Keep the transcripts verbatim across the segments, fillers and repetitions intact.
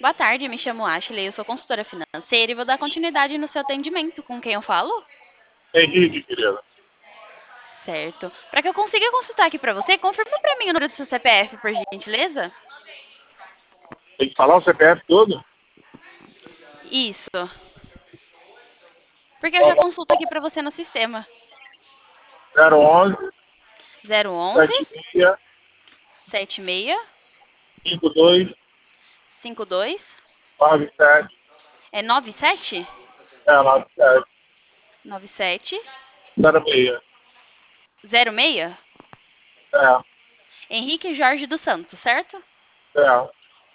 Boa tarde, me chamo Ashley, eu sou consultora financeira e vou dar continuidade no seu atendimento. Com quem eu falo? Henrique, querida. Certo. Para que eu consiga consultar aqui para você, confirma para mim o número do seu C P F, por gentileza? Tem que falar o C P F todo? Isso. Porque eu já consulto aqui para você no sistema. zero onze, zero onze, setenta e seis, setenta e seis, cinquenta e dois, cinquenta e dois, noventa e sete, é noventa e sete? é, noventa e sete, noventa e sete, zero seis. zero seis? É, Henrique Jorge dos Santos, certo? é.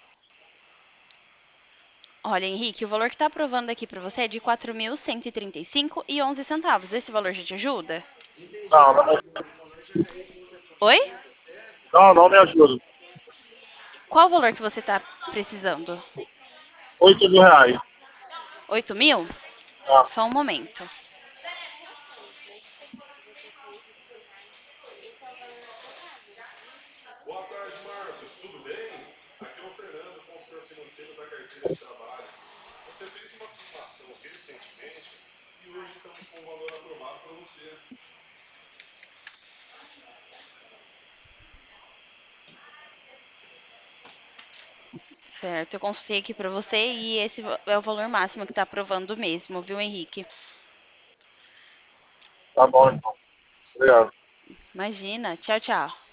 Olha, Henrique, o valor que está aprovando aqui para você é de quatro mil cento e trinta e cinco e onze centavos. Esse valor já te ajuda? Não, não, Oi? não, não me ajuda. Qual o valor que você está precisando? Oito mil reais. Oito mil? É. Só um momento. Boa tarde, Marcos. Tudo bem? Aqui é o Fernando, consultor financeiro da carteira de trabalho. Você fez uma aplicação recentemente e hoje estamos com o valor aprovado para você. Certo, eu consultei aqui para você e esse é o valor máximo que está aprovando mesmo, viu, Henrique? Tá bom, então. Obrigado. Imagina. Tchau, tchau.